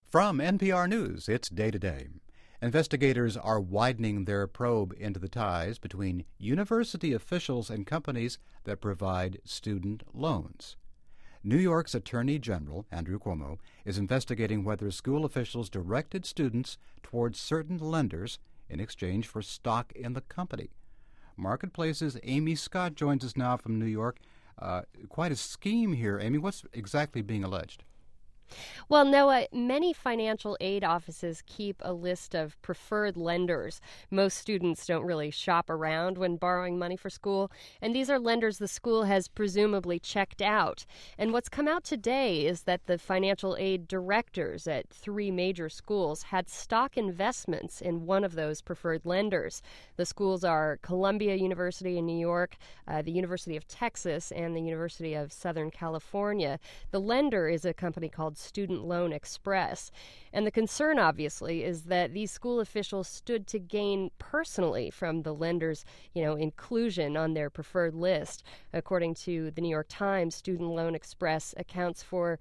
From NPR News, it's Day to Day. Investigators are widening their probe into the ties between university officials and companies that provide student loans. New York's Attorney General, Andrew Cuomo, is investigating whether school officials directed students towards certain lenders in exchange for stock in the company. Marketplace's Amy Scott joins us now from New York. Quite a scheme here. Amy, what's exactly being alleged? Well, Noah, many financial aid offices keep a list of preferred lenders. Most students don't really shop around when borrowing money for school, and these are lenders the school has presumably checked out. And what's come out today is that the financial aid directors at 3 major schools had stock investments in one of those preferred lenders. The schools are Columbia University in New York, the University of Texas, and the University of Southern California. The lender is a company called Student Loan Express. And the concern, obviously, is that these school officials stood to gain personally from the lenders' inclusion on their preferred list. According to the New York Times, Student Loan Express accounts for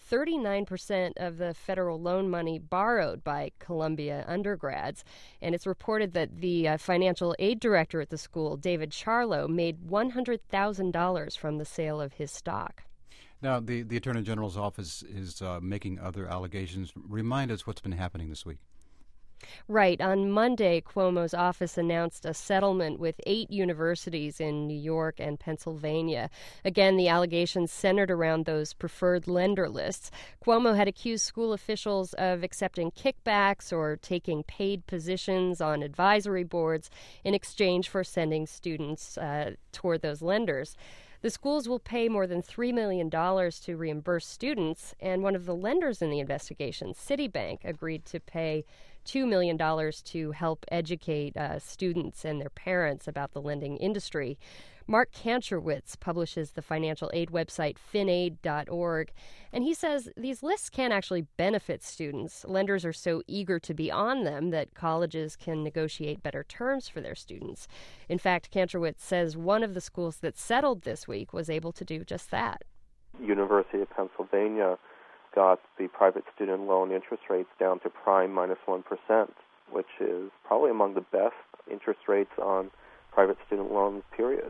39% of the federal loan money borrowed by Columbia undergrads. And it's reported that the financial aid director at the school, David Charlo, made $100,000 from the sale of his stock. Now, the Attorney General's office is making other allegations. Remind us what's been happening this week. Right. On Monday, Cuomo's office announced a settlement with 8 universities in New York and Pennsylvania. Again, the allegations centered around those preferred lender lists. Cuomo had accused school officials of accepting kickbacks or taking paid positions on advisory boards in exchange for sending students toward those lenders. The schools will pay more than $3 million to reimburse students, and one of the lenders in the investigation, Citibank, agreed to pay $2 million to help educate students and their parents about the lending industry. Mark Kantrowitz publishes the financial aid website finaid.org, and he says these lists can actually benefit students. Lenders are so eager to be on them that colleges can negotiate better terms for their students. In fact, Kantrowitz says one of the schools that settled this week was able to do just that. University of Pennsylvania got the private student loan interest rates down to prime minus 1%, which is probably among the best interest rates on private student loans, period.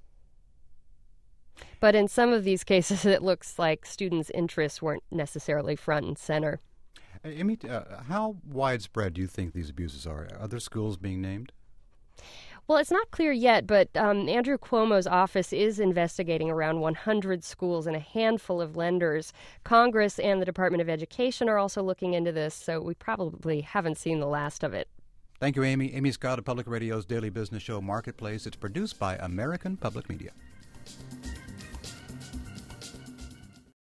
But in some of these cases, it looks like students' interests weren't necessarily front and center. Amy, how widespread do you think these abuses are? Are other schools being named? Well, it's not clear yet, but Andrew Cuomo's office is investigating around 100 schools and a handful of lenders. Congress and the Department of Education are also looking into this, so we probably haven't seen the last of it. Thank you, Amy. Amy Scott of Public Radio's daily business show Marketplace. It's produced by American Public Media.